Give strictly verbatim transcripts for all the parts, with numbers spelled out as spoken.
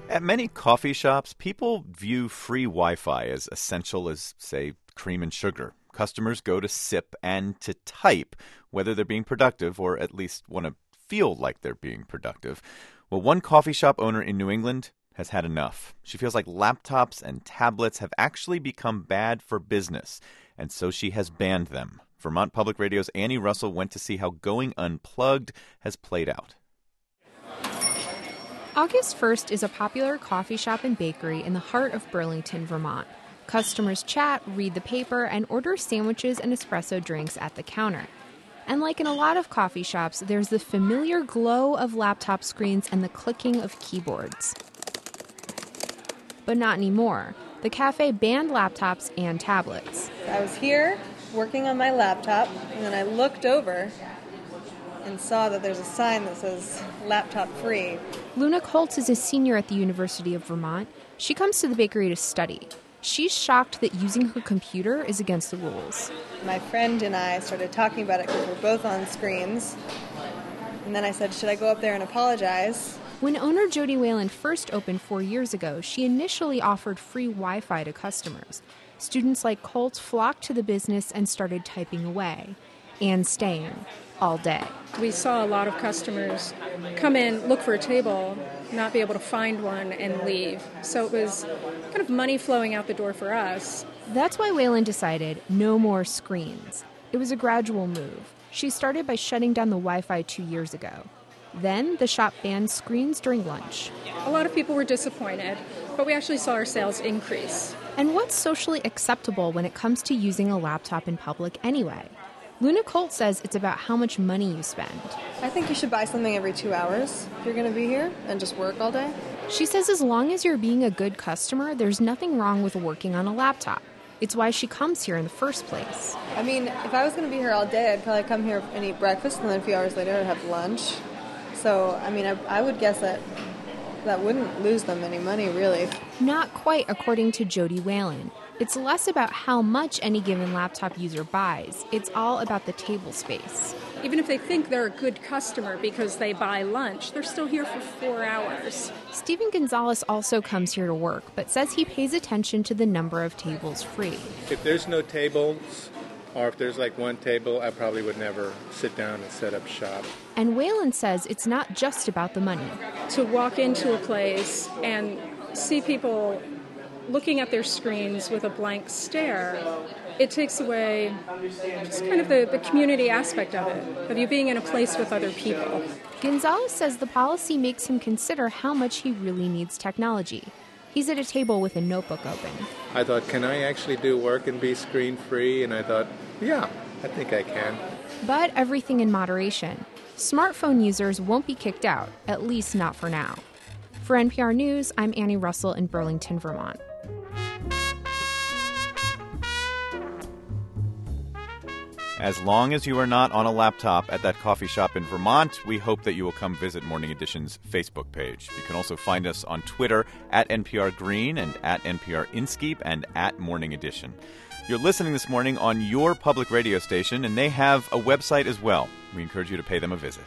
At many coffee shops, people view free Wi-Fi as essential as, say, cream and sugar. Customers go to sip and to type, whether they're being productive or at least want to feel like they're being productive. Well, one coffee shop owner in New England has had enough. She feels like laptops and tablets have actually become bad for business, and so she has banned them. Vermont Public Radio's Annie Russell went to see how going unplugged has played out. August first is a popular coffee shop and bakery in the heart of Burlington, Vermont. Customers chat, read the paper, and order sandwiches and espresso drinks at the counter. And like in a lot of coffee shops, there's the familiar glow of laptop screens and the clicking of keyboards. But not anymore. The cafe banned laptops and tablets. I was here working on my laptop, and then I looked over and saw that there's a sign that says laptop free. Luna Colts is a senior at the University of Vermont. She comes to the bakery to study. She's shocked that using her computer is against the rules. My friend and I started talking about it because we're both on screens. And then I said, should I go up there and apologize? When owner Jody Whalen first opened four years ago, she initially offered free Wi-Fi to customers. Students like Colt flocked to the business and started typing away and staying all day. We saw a lot of customers come in, look for a table, not be able to find one, and leave. So it was kind of money flowing out the door for us. That's why Whalen decided no more screens. It was a gradual move. She started by shutting down the Wi-Fi two years ago. Then the shop banned screens during lunch. A lot of people were disappointed, but we actually saw our sales increase. And what's socially acceptable when it comes to using a laptop in public anyway? Luna Colt says it's about how much money you spend. I think you should buy something every two hours if you're going to be here and just work all day. She says as long as you're being a good customer, there's nothing wrong with working on a laptop. It's why she comes here in the first place. I mean, if I was going to be here all day, I'd probably come here and eat breakfast, and then a few hours later I'd have lunch. So, I mean, I, I would guess that that wouldn't lose them any money, really. Not quite, according to Jody Whalen. It's less about how much any given laptop user buys. It's all about the table space. Even if they think they're a good customer because they buy lunch, they're still here for four hours. Stephen Gonzalez also comes here to work, but says he pays attention to the number of tables free. If there's no tables, or if there's like one table, I probably would never sit down and set up shop. And Whalen says it's not just about the money. To walk into a place and see people looking at their screens with a blank stare, it takes away just kind of the, the community aspect of it, of you being in a place with other people. Gonzalez says the policy makes him consider how much he really needs technology. He's at a table with a notebook open. I thought, can I actually do work and be screen-free? And I thought, yeah, I think I can. But everything in moderation. Smartphone users won't be kicked out, at least not for now. For N P R News, I'm Annie Russell in Burlington, Vermont. As long as you are not on a laptop at that coffee shop in Vermont, we hope that you will come visit Morning Edition's Facebook page. You can also find us on Twitter at N P R Green and at N P R Inskeep and at Morning Edition. You're listening this morning on your public radio station, and they have a website as well. We encourage you to pay them a visit.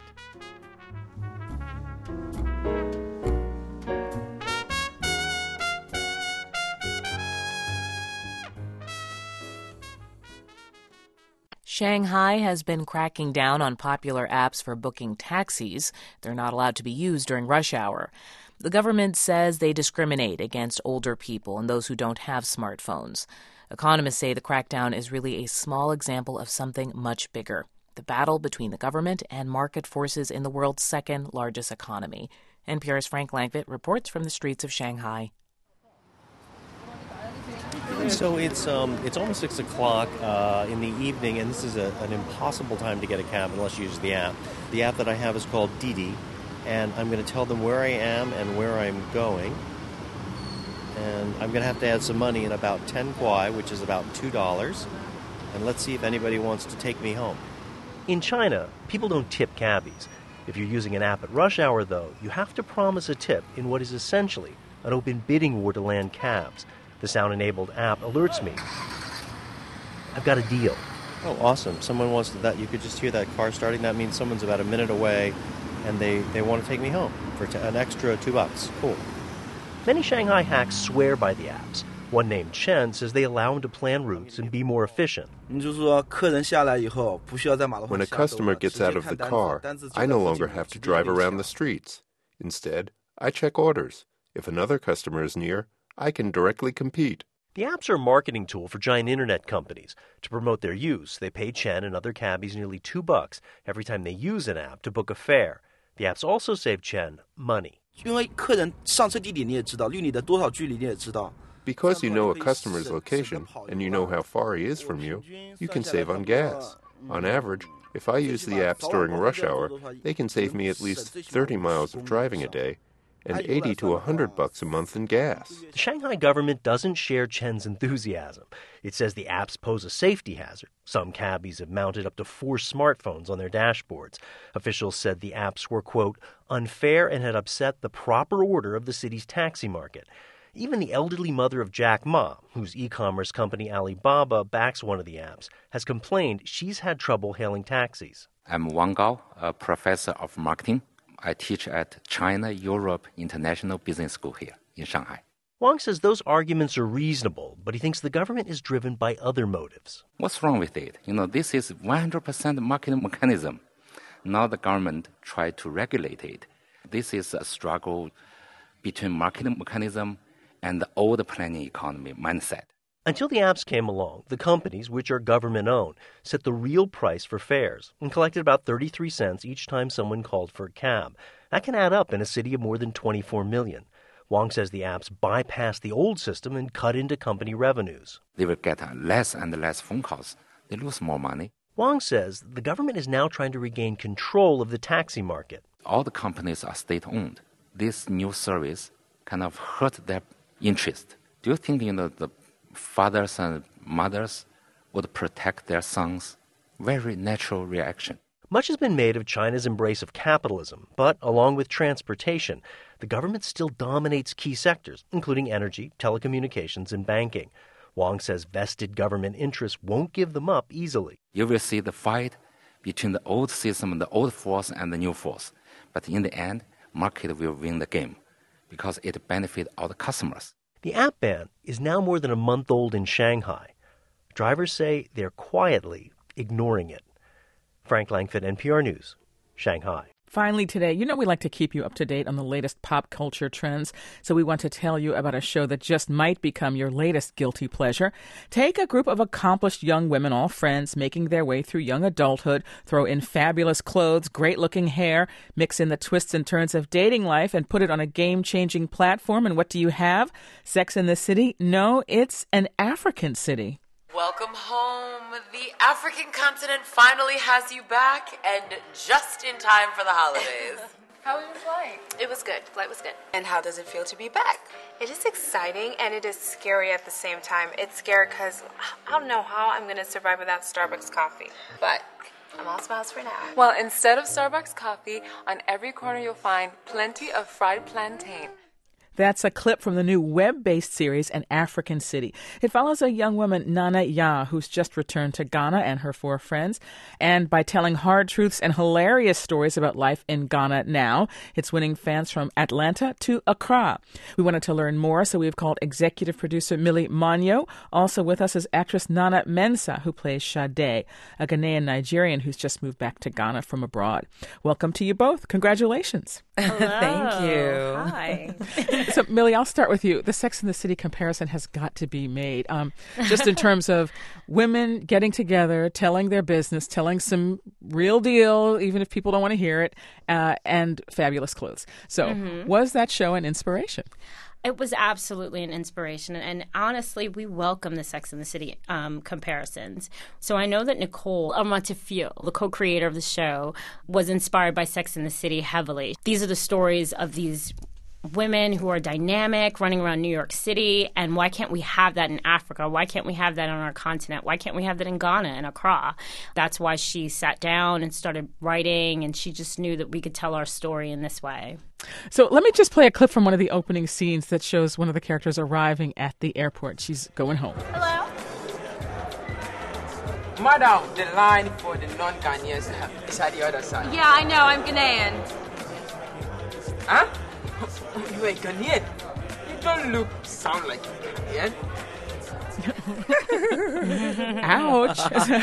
Shanghai has been cracking down on popular apps for booking taxis. They're not allowed to be used during rush hour. The government says they discriminate against older people and those who don't have smartphones. Economists say the crackdown is really a small example of something much bigger, the battle between the government and market forces in the world's second largest economy. N P R's Frank Langfitt reports from the streets of Shanghai. So it's um, it's almost six o'clock uh, in the evening, and this is a, an impossible time to get a cab unless you use the app. The app that I have is called Didi, and I'm going to tell them where I am and where I'm going. And I'm going to have to add some money in about ten kwai, which is about two dollars. And let's see if anybody wants to take me home. In China, people don't tip cabbies. If you're using an app at rush hour, though, you have to promise a tip in what is essentially an open bidding war to land cabs. The sound-enabled app alerts me. I've got a deal. Oh, awesome. Someone wants to, that. You could just hear that car starting. That means someone's about a minute away, and they, they want to take me home for t- an extra two bucks. Cool. Many Shanghai hacks swear by the apps. One named Chen says they allow him to plan routes and be more efficient. When a customer gets out of the car, I no longer have to drive around the streets. Instead, I check orders. If another customer is near, I can directly compete. The apps are a marketing tool for giant internet companies. To promote their use, they pay Chen and other cabbies nearly two bucks every time they use an app to book a fare. The apps also save Chen money. Because you know a customer's location and you know how far he is from you, you can save on gas. On average, if I use the apps during rush hour, they can save me at least thirty miles of driving a day and eighty to one hundred bucks a month in gas. The Shanghai government doesn't share Chen's enthusiasm. It says the apps pose a safety hazard. Some cabbies have mounted up to four smartphones on their dashboards. Officials said the apps were, quote, unfair and had upset the proper order of the city's taxi market. Even the elderly mother of Jack Ma, whose e-commerce company Alibaba backs one of the apps, has complained she's had trouble hailing taxis. I'm Wang Gao, a professor of marketing. I teach at China-Europe International Business School here in Shanghai. Wang says those arguments are reasonable, but he thinks the government is driven by other motives. What's wrong with it? You know, this is one hundred percent market mechanism. Now the government tried to regulate it. This is a struggle between market mechanism and the old planning economy mindset. Until the apps came along, the companies, which are government-owned, set the real price for fares and collected about thirty-three cents each time someone called for a cab. That can add up in a city of more than twenty-four million. Wang says the apps bypass the old system and cut into company revenues. They will get less and less phone calls. They lose more money. Wang says the government is now trying to regain control of the taxi market. All the companies are state-owned. This new service kind of hurt their interest. Do you think, you know, the fathers and mothers would protect their sons? Very natural reaction. Much has been made of China's embrace of capitalism, but along with transportation, the government still dominates key sectors, including energy, telecommunications, and banking. Wang says vested government interests won't give them up easily. You will see the fight between the old system, the old force, and the new force. But in the end, market will win the game because it benefits all the customers. The app ban is now more than a month old in Shanghai. Drivers say they're quietly ignoring it. Frank Langford, N P R News, Shanghai. Finally today, you know we like to keep you up to date on the latest pop culture trends, so we want to tell you about a show that just might become your latest guilty pleasure. Take a group of accomplished young women, all friends, making their way through young adulthood, throw in fabulous clothes, great-looking hair, mix in the twists and turns of dating life, and put it on a game-changing platform, and what do you have? Sex and the City? No, it's an African city. Welcome home. The African continent finally has you back, and just in time for the holidays. How was your flight? It was good. Flight was good. And how does it feel to be back? It is exciting, and it is scary at the same time. It's scary because I don't know how I'm going to survive without Starbucks coffee. But I'm all smiles for now. Well, instead of Starbucks coffee, on every corner you'll find plenty of fried plantain. That's a clip from the new web-based series, An African City. It follows a young woman, Nana Ya, who's just returned to Ghana and her four friends. And by telling hard truths and hilarious stories about life in Ghana now, it's winning fans from Atlanta to Accra. We wanted to learn more, so we've called executive producer Millie Manyo. Also with us is actress Nana Mensah, who plays Sade, a Ghanaian Nigerian who's just moved back to Ghana from abroad. Welcome to you both. Congratulations. Hello. Thank you. Hi. So, Millie, I'll start with you. The Sex and the City comparison has got to be made, um, just in terms of women getting together, telling their business, telling some real deal, even if people don't want to hear it, uh, and fabulous clothes. So mm-hmm. Was that show an inspiration? It was absolutely an inspiration. And honestly, we welcome the Sex and the City um, comparisons. So I know that Nicole Montefiore, the co-creator of the show, was inspired by Sex and the City heavily. These are the stories of these women who are dynamic, running around New York City, and why can't we have that in Africa? Why can't we have that on our continent? Why can't we have that in Ghana and Accra? That's why she sat down and started writing, and she just knew that we could tell our story in this way. So let me just play a clip from one of the opening scenes that shows one of the characters arriving at the airport. She's going home. Hello? Madam, the line for the non-Ghanaians is at the other side. Yeah, I know. I'm Ghanaian. Huh? You're a Ghanaian? Don't look, sound like an idiot. Ouch.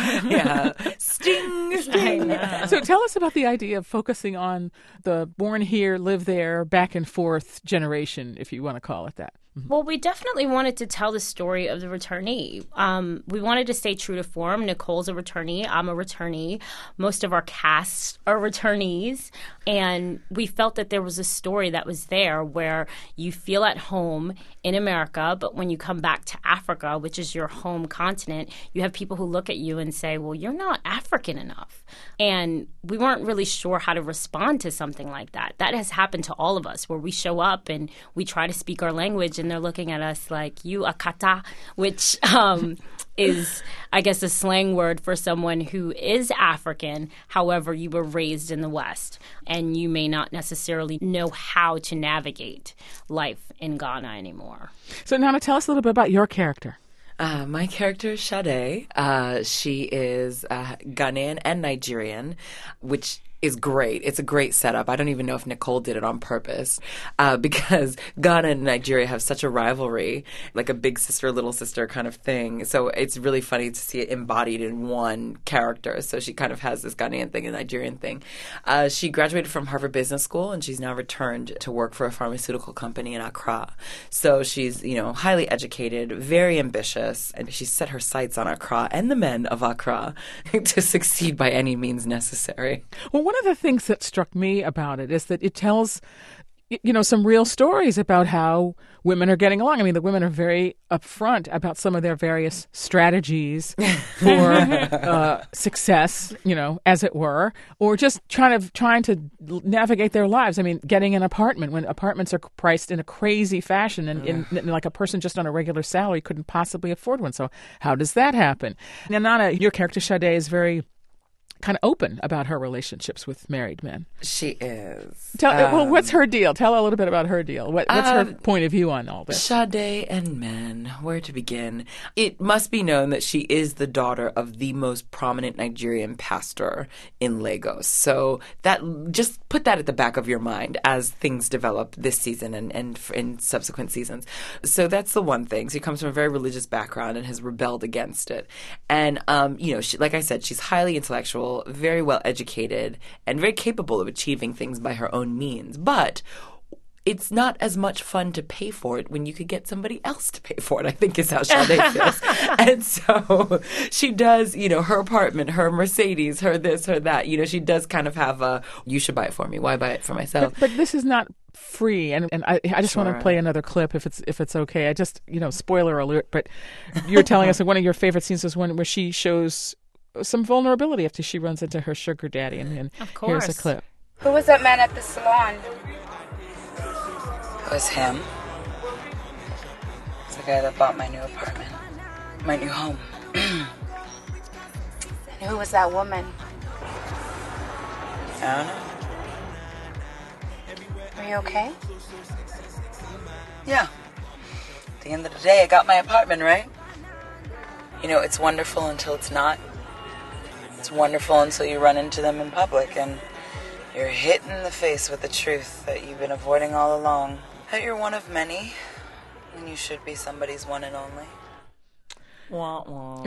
Yeah. Sting. Sting. So tell us about the idea of focusing on the born here, live there, back and forth generation, if you want to call it that. Well, we definitely wanted to tell the story of the returnee. Um, we wanted to stay true to form. Nicole's a returnee. I'm a returnee. Most of our cast are returnees. And we felt that there was a story that was there where you feel at home in America, but when you come back to Africa, which is your home continent, you have people who look at you and say, well, you're not African enough. And we weren't really sure how to respond to something like that. That has happened to all of us, where we show up and we try to speak our language and they're looking at us like, you akata, which um, is, I guess, a slang word for someone who is African. However, you were raised in the West and you may not necessarily know how to navigate life in Ghana anymore. So, Nana, tell us a little bit about your character. Uh, my character is Sade. Uh, she is uh, Ghanaian and Nigerian, which is great. It's a great setup. I don't even know if Nicole did it on purpose uh, because Ghana and Nigeria have such a rivalry, like a big sister, little sister kind of thing. So it's really funny to see it embodied in one character. So she kind of has this Ghanaian thing and Nigerian thing. Uh, she graduated from Harvard Business School and she's now returned to work for a pharmaceutical company in Accra. So she's, you know, highly educated, very ambitious, and she's set her sights on Accra and the men of Accra to succeed by any means necessary. Well, one of the things that struck me about it is that it tells, you know, some real stories about how women are getting along. I mean, the women are very upfront about some of their various strategies for uh, success, you know, as it were, or just trying to trying to navigate their lives. I mean, getting an apartment when apartments are priced in a crazy fashion, and, in, in, like a person just on a regular salary couldn't possibly afford one. So how does that happen? Now, Nana, your character Sade is very kind of open about her relationships with married men. She is. Tell, um, well, what's her deal? Tell a little bit about her deal. What, what's um, her point of view on all this? Sade and men, where to begin? It must be known that she is the daughter of the most prominent Nigerian pastor in Lagos. So that just put that at the back of your mind as things develop this season and, and in subsequent seasons. So that's the one thing. She comes from a very religious background and has rebelled against it. And, um, you know, she, like I said, she's highly intellectual, very well educated, and very capable of achieving things by her own means. But it's not as much fun to pay for it when you could get somebody else to pay for it, I think is how Sade feels. And so she does, you know, her apartment, her Mercedes, her this, her that. You know, she does kind of have a, you should buy it for me. Why buy it for myself? But, but this is not free, and and I, I just Sure. want to play another clip if it's if it's okay. I just, you know, spoiler alert, but you're telling us that one of your favorite scenes is one where she shows some vulnerability after she runs into her sugar daddy, and, and Of course. here's a clip. Who was that man at the salon? It was him. It's the guy that bought my new apartment, my new home. And who was that woman? I don't know. Are you okay? Yeah. At the end of the day, I got my apartment, right? You know, it's wonderful until it's not. It's wonderful until you run into them in public and you're hit in the face with the truth that you've been avoiding all along. That you're one of many, and you should be somebody's one and only. Wah, wah.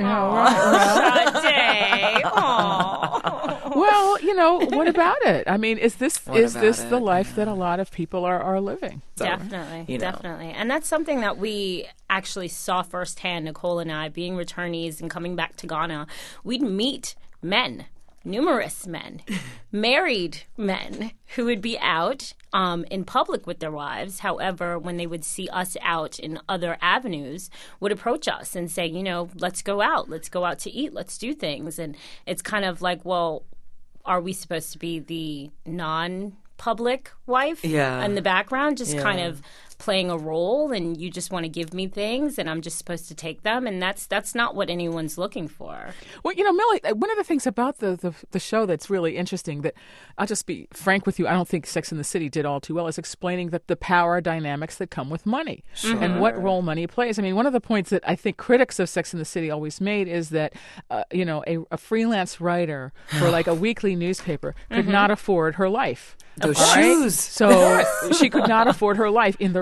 Well, you know, what about it? I mean, is this What is about this it? the life that a lot of people are, are living? Definitely, you know. definitely. And that's something that we actually saw firsthand, Nicole and I, being returnees and coming back to Ghana. We'd meet men, numerous men, married men who would be out um, in public with their wives. However, when they would see us out in other avenues, would approach us and say, you know, let's go out. Let's go out to eat. Let's do things. And it's kind of like, well, are we supposed to be the non-public wife Yeah. in the background, just Yeah. kind of playing a role, and you just want to give me things and I'm just supposed to take them, and that's that's not what anyone's looking for. Well, you know, Millie, one of the things about the, the the show that's really interesting, that I'll just be frank with you, I don't think Sex and the City did all too well, is explaining the, the power dynamics that come with money Sure. and what role money plays. I mean, one of the points that I think critics of Sex and the City always made is that, uh, you know, a, a freelance writer for like a weekly newspaper could Mhm. not afford her life. Those All right? shoes. So she could not afford her life in the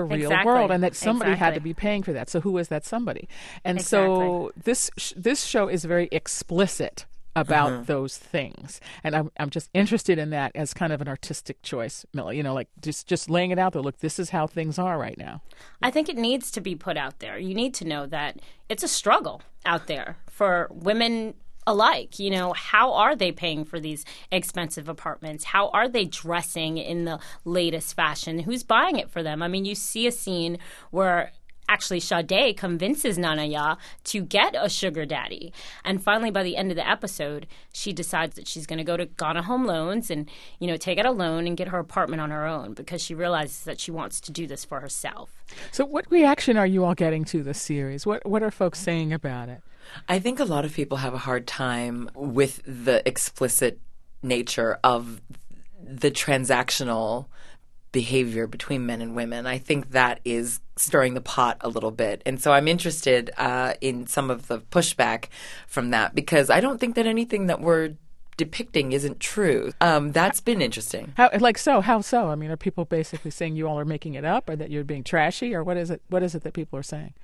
the real exactly. world, and that somebody exactly. had to be paying for that. So who is that somebody? And exactly. so this sh- this show is very explicit about Uh-huh. those things, and I'm I'm just interested in that as kind of an artistic choice, Millie. You know, like just just laying it out there. Look, this is how things are right now. I think it needs to be put out there. You need to know that it's a struggle out there for women alike. You know, how are they paying for these expensive apartments? How are they dressing in the latest fashion? Who's buying it for them? I mean, you see a scene where actually Sade convinces Nana Ya to get a sugar daddy. And finally, by the end of the episode, she decides that she's going to go to Ghana Home Loans and, you know, take out a loan and get her apartment on her own because she realizes that she wants to do this for herself. So what reaction are you all getting to this series? What what are folks saying about it? I think a lot of people have a hard time with the explicit nature of the transactional behavior between men and women. I think that is stirring the pot a little bit. And so I'm interested uh, in some of the pushback from that because I don't think that anything that we're depicting isn't true. Um, that's been interesting. How, like so? How so? I mean, are people basically saying you all are making it up or that you're being trashy or what is it? What is it that people are saying?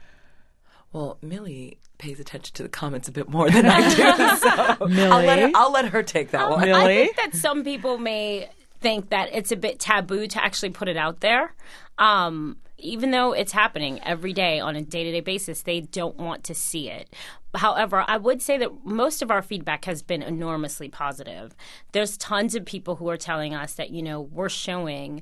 Well, Millie pays attention to the comments a bit more than I do. So Millie? I'll let her, I'll let her take that Um, one. I Millie? think that some people may think that it's a bit taboo to actually put it out there. Um, even though it's happening every day on a day-to-day basis, they don't want to see it. However, I would say that most of our feedback has been enormously positive. There's tons of people who are telling us that, you know, we're showing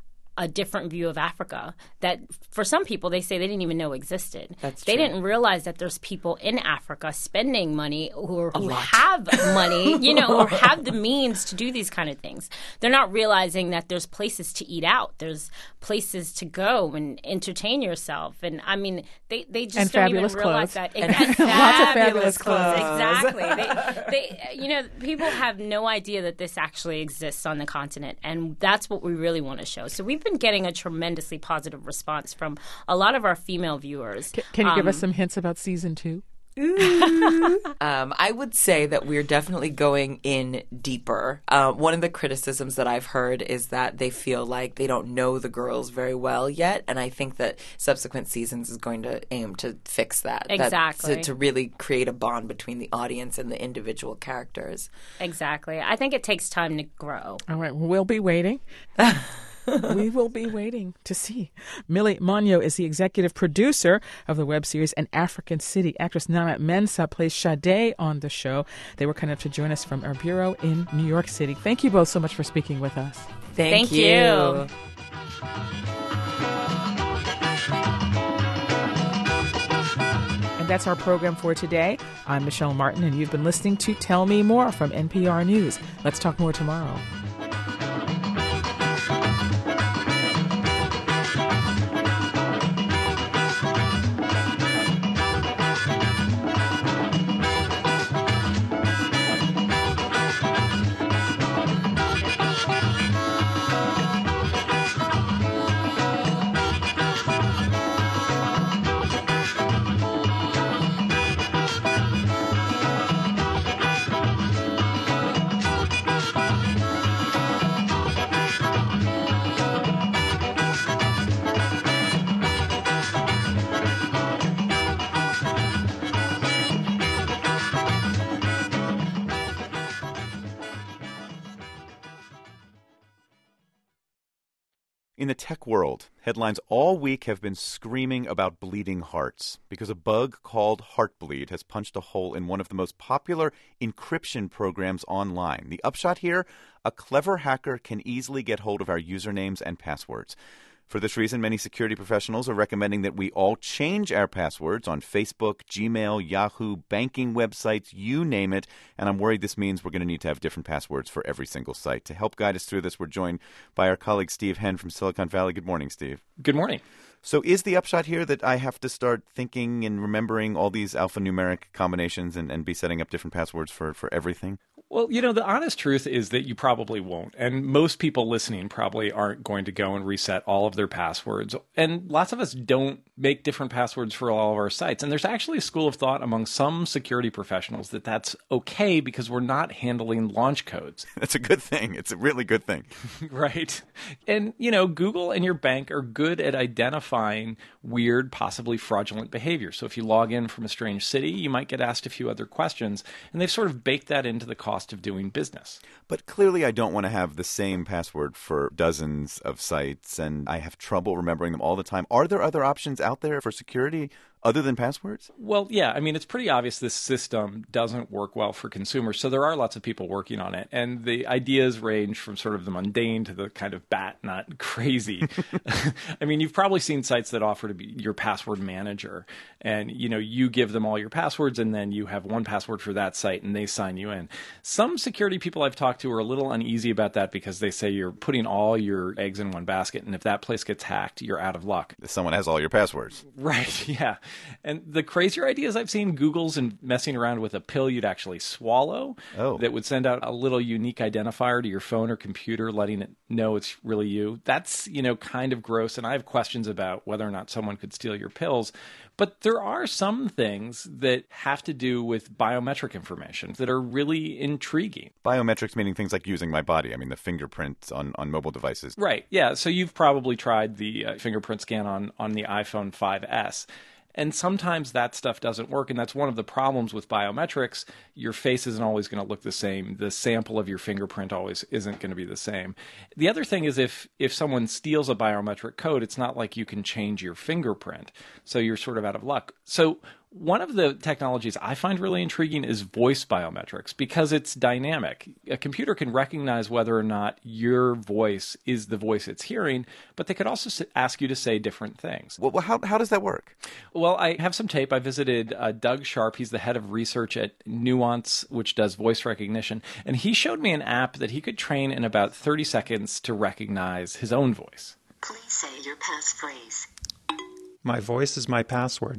a different view of Africa that for some people they say they didn't even know existed. That's they true. didn't realize that there's people in Africa spending money who, are, who have money, you know, or have the means to do these kind of things. They're not realizing that there's places to eat out. There's places to go and entertain yourself. And I mean, they, they just And don't fabulous even realize clothes. that. And Exact- lots of fabulous clothes. Exactly. They, they, you know, people have no idea that this actually exists on the continent. And that's what we really want to show. So we've been getting a tremendously positive response from a lot of our female viewers. Can, can you um, give us some hints about season two? um, I would say that we're definitely going in deeper. Uh, one of the criticisms that I've heard is that they feel like they don't know the girls very well yet, and I think that subsequent seasons is going to aim to fix that. Exactly. That, to, to really create a bond between the audience and the individual characters. Exactly. I think it takes time to grow. All right, well, we'll be waiting. We will be waiting to see. Millie Monyo is the executive producer of the web series An African City. Actress Nana Mensah plays Sade on the show. They were kind enough to join us from our bureau in New York City. Thank you both so much for speaking with us. Thank, Thank you. you. And that's our program for today. I'm Michelle Martin, and you've been listening to Tell Me More from N P R News. Let's talk more tomorrow. In the tech world, headlines all week have been screaming about bleeding hearts because a bug called Heartbleed has punched a hole in one of the most popular encryption programs online. The upshot here, a clever hacker can easily get hold of our usernames and passwords. For this reason, many security professionals are recommending that we all change our passwords on Facebook, Gmail, Yahoo, banking websites, you name it. And I'm worried this means we're going to need to have different passwords for every single site. To help guide us through this, we're joined by our colleague Steve Henn from Silicon Valley. Good morning, Steve. Good morning. So is the upshot here that I have to start thinking and remembering all these alphanumeric combinations and, and be setting up different passwords for, for everything? Well, you know, the honest truth is that you probably won't. And most people listening probably aren't going to go and reset all of their passwords. And lots of us don't make different passwords for all of our sites. And there's actually a school of thought among some security professionals that that's okay because we're not handling launch codes. That's a good thing. It's a really good thing. Right. And, you know, Google and your bank are good at identifying weird, possibly fraudulent behavior. So if you log in from a strange city, you might get asked a few other questions. And they've sort of baked that into the cost of doing business. But clearly I don't want to have the same password for dozens of sites, and I have trouble remembering them all the time. Are there other options out there for security other than passwords? Well, yeah. I mean, it's pretty obvious this system doesn't work well for consumers. So there are lots of people working on it. And the ideas range from sort of the mundane to the kind of bat nut crazy. I mean, you've probably seen sites that offer to be your password manager. And, you know, you give them all your passwords and then you have one password for that site and they sign you in. Some security people I've talked to are a little uneasy about that because they say you're putting all your eggs in one basket. And if that place gets hacked, you're out of luck. Someone has all your passwords. Right. Yeah. And the crazier ideas I've seen, Google's and messing around with a pill you'd actually swallow oh. that would send out a little unique identifier to your phone or computer, letting it know it's really you. That's, you know, kind of gross. And I have questions about whether or not someone could steal your pills. But there are some things that have to do with biometric information that are really intriguing. Biometrics meaning things like using my body. I mean, the fingerprint on, on mobile devices. Right. Yeah. So you've probably tried the uh, fingerprint scan on, on the iPhone five S. And sometimes that stuff doesn't work, and that's one of the problems with biometrics. Your face isn't always going to look the same. The sample of your fingerprint always isn't going to be the same. The other thing is if if someone steals a biometric code, it's not like you can change your fingerprint, so you're sort of out of luck. So one of the technologies I find really intriguing is voice biometrics because it's dynamic. A computer can recognize whether or not your voice is the voice it's hearing, but they could also ask you to say different things. Well, how, how does that work? Well, I have some tape. I visited uh, Doug Sharp. He's the head of research at Nuance, which does voice recognition. And he showed me an app that he could train in about thirty seconds to recognize his own voice. Please say your passphrase. My voice is my password.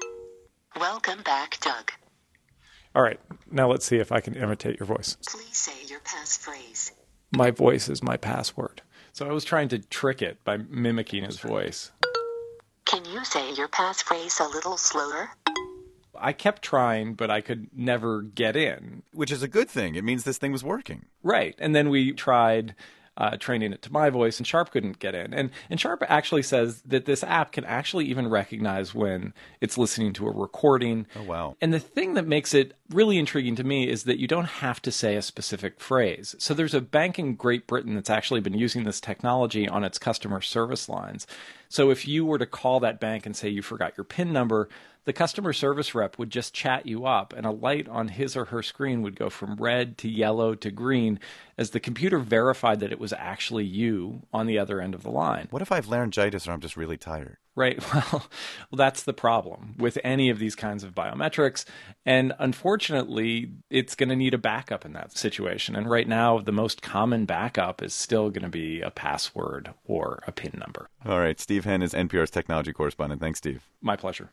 Welcome back, Doug. All right. Now let's see if I can imitate your voice. Please say your passphrase. My voice is my password. So I was trying to trick it by mimicking his voice. Can you say your passphrase a little slower? I kept trying, but I could never get in. Which is a good thing. It means this thing was working. Right. And then we tried uh, training it to my voice, and Sharp couldn't get in. And, and Sharp actually says that this app can actually even recognize when it's listening to a recording. Oh, wow. And the thing that makes it really intriguing to me is that you don't have to say a specific phrase. So there's a bank in Great Britain that's actually been using this technology on its customer service lines. So if you were to call that bank and say you forgot your PIN number, the customer service rep would just chat you up, and a light on his or her screen would go from red to yellow to green as the computer verified that it was actually you on the other end of the line. What if I have laryngitis or I'm just really tired? Right. Well, well, that's the problem with any of these kinds of biometrics. And unfortunately, it's going to need a backup in that situation. And right now, the most common backup is still going to be a password or a PIN number. All right. Steve Henn is N P R's technology correspondent. Thanks, Steve. My pleasure.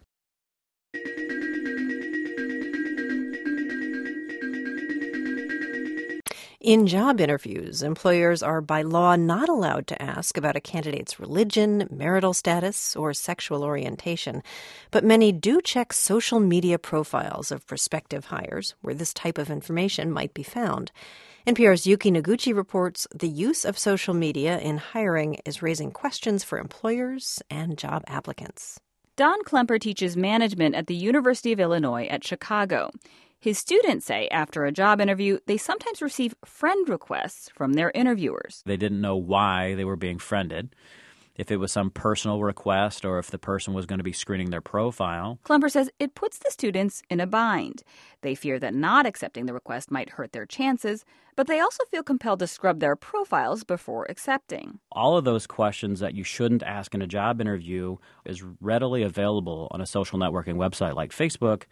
In job interviews, employers are by law not allowed to ask about a candidate's religion, marital status, or sexual orientation. But many do check social media profiles of prospective hires where this type of information might be found. N P R's Yuki Noguchi reports the use of social media in hiring is raising questions for employers and job applicants. Don Klemper teaches management at the University of Illinois at Chicago. His students say after a job interview, they sometimes receive friend requests from their interviewers. They didn't know why they were being friended, if it was some personal request or if the person was going to be screening their profile. Klemper says it puts the students in a bind. They fear that not accepting the request might hurt their chances, but they also feel compelled to scrub their profiles before accepting. All of those questions that you shouldn't ask in a job interview is readily available on a social networking website like Facebook.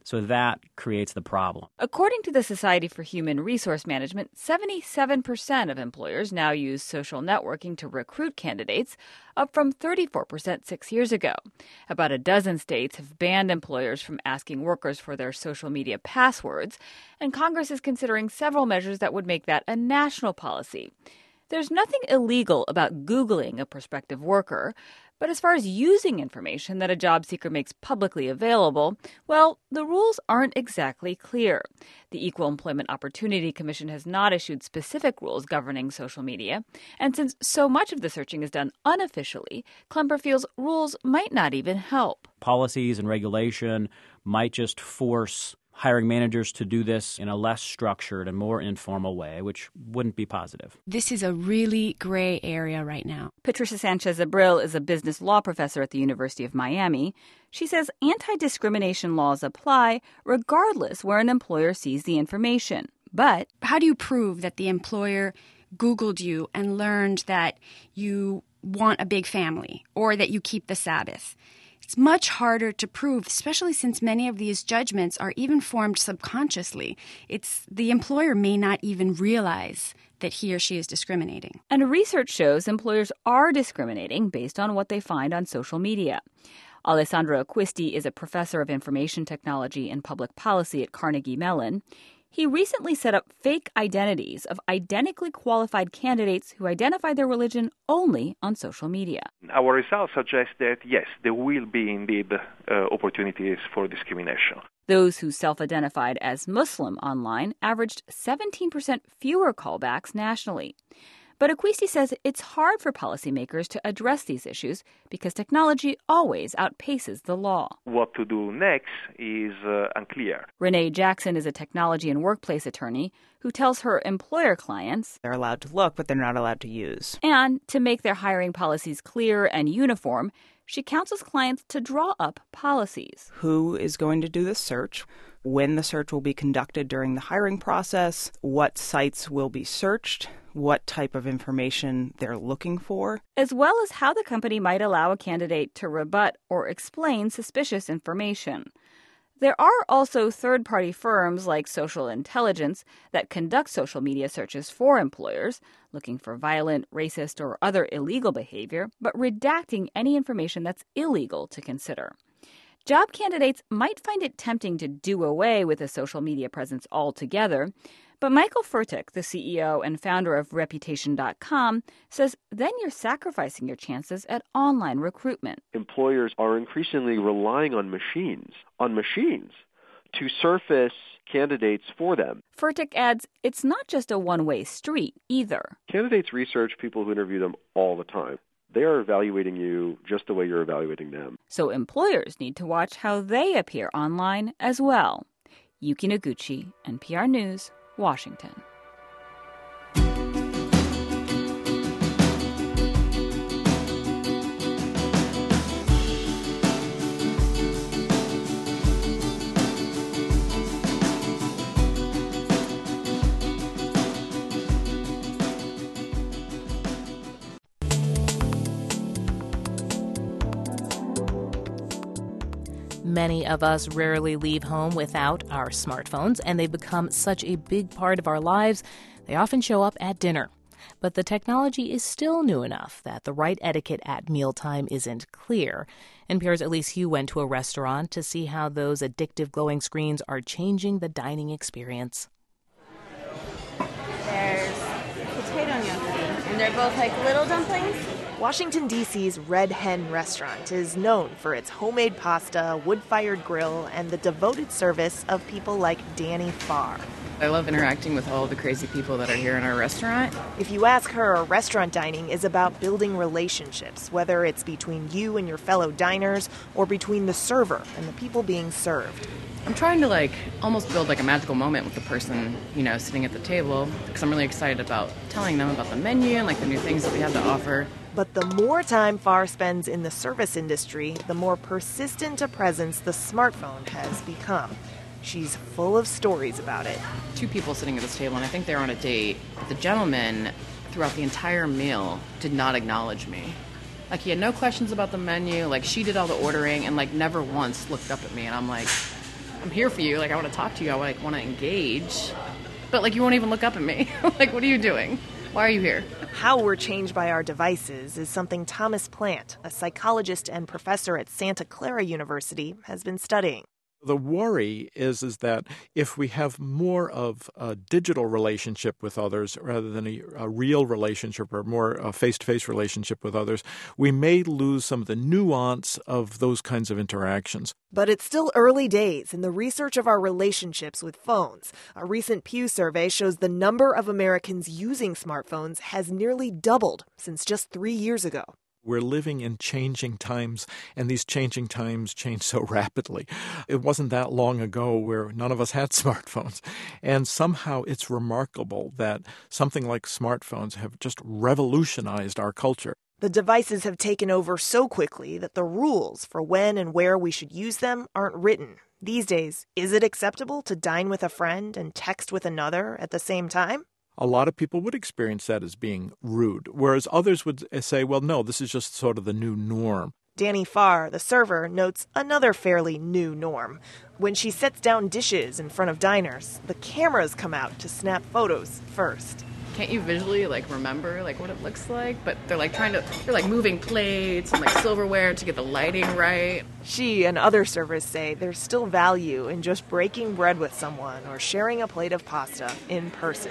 So that creates the problem. According to the Society for Human Resource Management, seventy-seven percent of employers now use social networking to recruit candidates, up from thirty-four percent six years ago. About a dozen states have banned employers from asking workers for their social media passwords, and Congress is considering several measures that would make that a national policy. There's nothing illegal about Googling a prospective worker, but as far as using information that a job seeker makes publicly available, well, the rules aren't exactly clear. The Equal Employment Opportunity Commission has not issued specific rules governing social media, and since so much of the searching is done unofficially, Klemper feels rules might not even help. Policies and regulation might just force hiring managers to do this in a less structured and more informal way, which wouldn't be positive. This is a really gray area right now. Patricia Sanchez-Abril is a business law professor at the University of Miami. She says anti-discrimination laws apply regardless where an employer sees the information. But how do you prove that the employer Googled you and learned that you want a big family or that you keep the Sabbath? It's much harder to prove, especially since many of these judgments are even formed subconsciously. It's the employer may not even realize that he or she is discriminating. And research shows employers are discriminating based on what they find on social media. Alessandro Acquisti is a professor of information technology and public policy at Carnegie Mellon. He recently set up fake identities of identically qualified candidates who identify their religion only on social media. Our results suggest that, yes, there will be indeed uh, opportunities for discrimination. Those who self-identified as Muslim online averaged seventeen percent fewer callbacks nationally. But Acquisti says it's hard for policymakers to address these issues because technology always outpaces the law. What to do next is uh, unclear. Renee Jackson is a technology and workplace attorney who tells her employer clients they're allowed to look, but they're not allowed to use. And to make their hiring policies clear and uniform, she counsels clients to draw up policies. Who is going to do the search? When the search will be conducted during the hiring process? What sites will be searched? What type of information they're looking for? As well as how the company might allow a candidate to rebut or explain suspicious information. There are also third-party firms like Social Intelligence that conduct social media searches for employers, looking for violent, racist, or other illegal behavior, but redacting any information that's illegal to consider. Job candidates might find it tempting to do away with a social media presence altogether, but Michael Furtick, the C E O and founder of Reputation dot com, says then you're sacrificing your chances at online recruitment. Employers are increasingly relying on machines, on machines, to surface candidates for them. Furtick adds, it's not just a one-way street either. Candidates research people who interview them all the time. They are evaluating you just the way you're evaluating them. So employers need to watch how they appear online as well. Yuki Noguchi, N P R News, Washington. Many of us rarely leave home without our smartphones, and they've become such a big part of our lives, they often show up at dinner. But the technology is still new enough that the right etiquette at mealtime isn't clear. N P R's Elise Hu went to a restaurant to see how those addictive glowing screens are changing the dining experience. There's potato gnocchi, and they're both like little dumplings. Washington, D C's Red Hen restaurant is known for its homemade pasta, wood-fired grill, and the devoted service of people like Danny Farr. I love interacting with all the crazy people that are here in our restaurant. If you ask her, restaurant dining is about building relationships, whether it's between you and your fellow diners or between the server and the people being served. I'm trying to like almost build like a magical moment with the person, you know, sitting at the table, because I'm really excited about telling them about the menu and like the new things that we have to offer. But the more time Farr spends in the service industry, the more persistent a presence the smartphone has become. She's full of stories about it. Two people sitting at this table, and I think they were on a date. The gentleman, throughout the entire meal, did not acknowledge me. Like, he had no questions about the menu. Like, she did all the ordering and, like, never once looked up at me. And I'm like, I'm here for you. Like, I want to talk to you. I like want to engage. But, like, you won't even look up at me. Like, what are you doing? Why are you here? How we're changed by our devices is something Thomas Plant, a psychologist and professor at Santa Clara University, has been studying. The worry is, is that if we have more of a digital relationship with others rather than a, a real relationship or more a face-to-face relationship with others, we may lose some of the nuance of those kinds of interactions. But it's still early days in the research of our relationships with phones. A recent Pew survey shows the number of Americans using smartphones has nearly doubled since just three years ago. We're living in changing times, and these changing times change so rapidly. It wasn't that long ago where none of us had smartphones. And somehow it's remarkable that something like smartphones have just revolutionized our culture. The devices have taken over so quickly that the rules for when and where we should use them aren't written. These days, is it acceptable to dine with a friend and text with another at the same time? A lot of people would experience that as being rude, whereas others would say, well, no, this is just sort of the new norm. Danny Farr, the server, notes another fairly new norm. When she sets down dishes in front of diners, the cameras come out to snap photos first. Can't you visually, like, remember, like, what it looks like? But they're, like, trying to, they're, like, moving plates and, like, silverware to get the lighting right. She and other servers say there's still value in just breaking bread with someone or sharing a plate of pasta in person.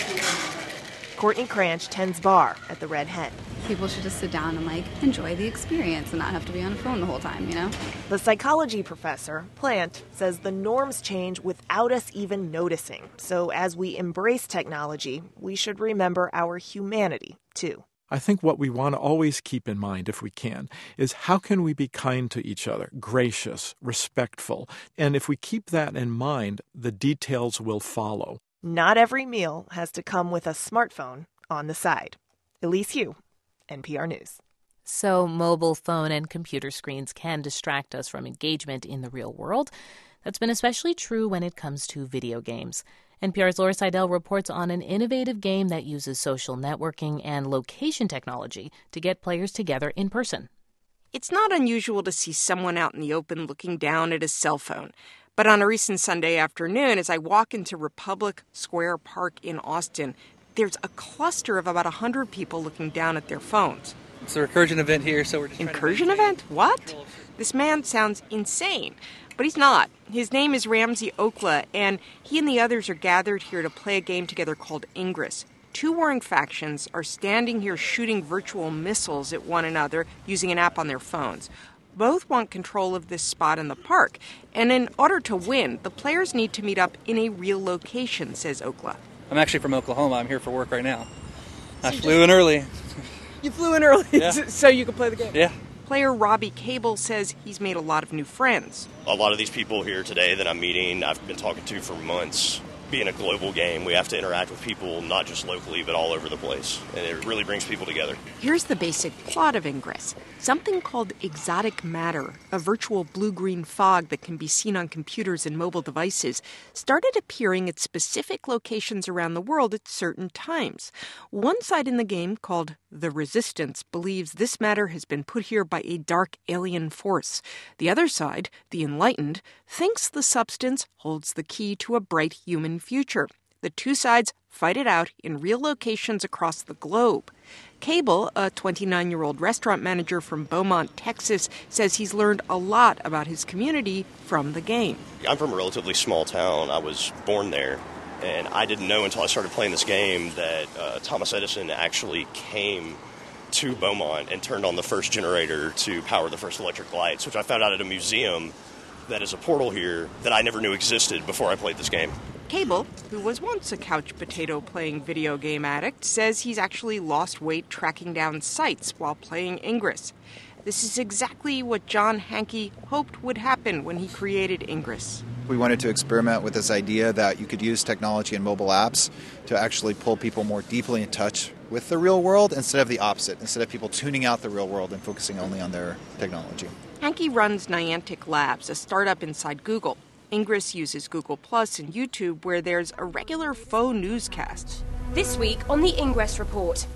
Courtney Cranch tends bar at the Red Hen. People should just sit down and, like, enjoy the experience and not have to be on a phone the whole time, you know? The psychology professor, Plant, says the norms change without us even noticing. So as we embrace technology, we should remember our humanity, too. I think what we want to always keep in mind, if we can, is how can we be kind to each other, gracious, respectful? And if we keep that in mind, the details will follow. Not every meal has to come with a smartphone on the side. Elise Hu, N P R News. So mobile phone and computer screens can distract us from engagement in the real world. That's been especially true when it comes to video games. N P R's Laura Seidel reports on an innovative game that uses social networking and location technology to get players together in person. It's not unusual to see someone out in the open looking down at his cell phone. But on a recent Sunday afternoon, as I walk into Republic Square Park in Austin, there's a cluster of about one hundred people looking down at their phones. It's a recursion event here, so we're just Incursion event? What? This man sounds insane. But he's not. His name is Ramsey Okla, and he and the others are gathered here to play a game together called Ingress. Two warring factions are standing here shooting virtual missiles at one another using an app on their phones. Both want control of this spot in the park, and in order to win, the players need to meet up in a real location, says Okla. I'm actually from Oklahoma. I'm here for work right now. I so flew in early. You flew in early yeah. so you could play the game? Yeah. Player Robbie Cable says he's made a lot of new friends. A lot of these people here today that I'm meeting, I've been talking to for months. Being a global game, we have to interact with people not just locally, but all over the place. And it really brings people together. Here's the basic plot of Ingress. Something called exotic matter, a virtual blue-green fog that can be seen on computers and mobile devices, started appearing at specific locations around the world at certain times. One side in the game, called The Resistance, believes this matter has been put here by a dark alien force. The other side, The Enlightened, thinks the substance holds the key to a bright human future. The two sides fight it out in real locations across the globe. Cable, a twenty-nine-year-old restaurant manager from Beaumont, Texas, says he's learned a lot about his community from the game. I'm from a relatively small town. I was born there, and I didn't know until I started playing this game that uh, Thomas Edison actually came to Beaumont and turned on the first generator to power the first electric lights, which I found out at a museum that is a portal here that I never knew existed before I played this game. Cable, who was once a couch potato playing video game addict, says he's actually lost weight tracking down sites while playing Ingress. This is exactly what John Hankey hoped would happen when he created Ingress. We wanted to experiment with this idea that you could use technology and mobile apps to actually pull people more deeply in touch with the real world instead of the opposite, instead of people tuning out the real world and focusing only on their technology. Hankey runs Niantic Labs, a startup inside Google. Ingress uses Google Plus and YouTube, where there's a regular faux newscast. This week on the Ingress Report,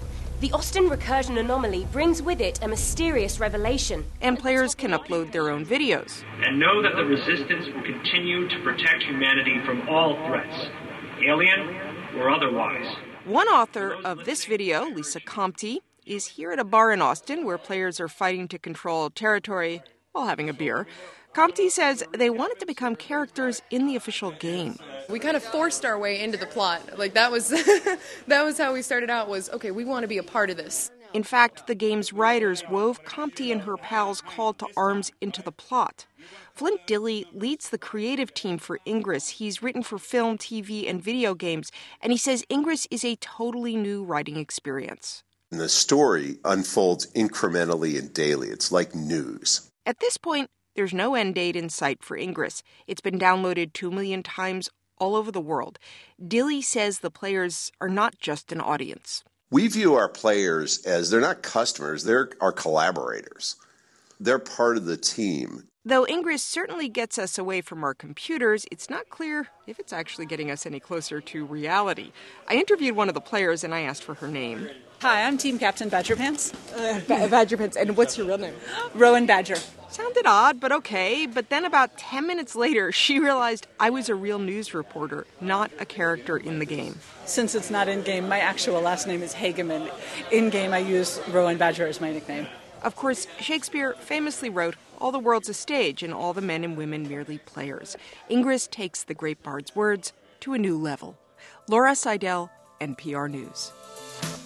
The Austin recursion anomaly brings with it a mysterious revelation. And players can upload their own videos. And know that the Resistance will continue to protect humanity from all threats, alien or otherwise. One author of this video, Lisa Compte, is here at a bar in Austin where players are fighting to control territory while having a beer. Compte says they wanted to become characters in the official game. We kind of forced our way into the plot. Like that was that was how we started out was, okay, we want to be a part of this. In fact, the game's writers wove Compte and her pals' call to arms into the plot. Flint Dilley leads the creative team for Ingress. He's written for film, T V, and video games, and he says Ingress is a totally new writing experience. And the story unfolds incrementally and daily. It's like news. At this point, there's no end date in sight for Ingress. It's been downloaded two million times all over the world. Dilley says the players are not just an audience. We view our players as they're not customers, they're our collaborators. They're part of the team. Though Ingress certainly gets us away from our computers, it's not clear if it's actually getting us any closer to reality. I interviewed one of the players and I asked for her name. Hi, I'm Team Captain Badgerpants. Uh, ba- Badgerpants. And what's your real name? Rowan Badger. Sounded odd, but okay. But then about ten minutes later, she realized I was a real news reporter, not a character in the game. Since it's not in-game, my actual last name is Hageman. In-game, I use Rowan Badger as my nickname. Of course, Shakespeare famously wrote, "All the world's a stage, and all the men and women merely players." Ingress takes the great bard's words to a new level. Laura Seidel, N P R News.